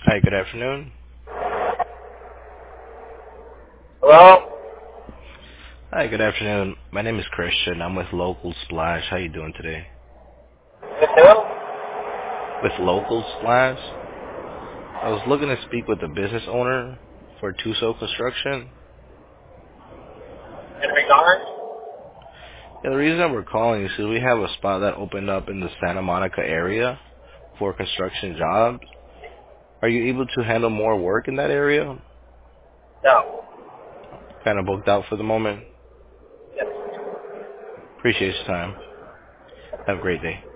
Hi, good afternoon. Hello? Hi, good afternoon. My name is Christian. I'm with Local Splash. How you doing today? With who? With Local Splash? I was looking to speak with the business owner for Tuso Construction. In regards? Yeah, the reason we're calling is because we have a spot that opened up in the Santa Monica area for construction jobs. Are you able to handle more work in that area? No. Kind of booked out for the moment. Yes. Appreciate your time. Have a great day.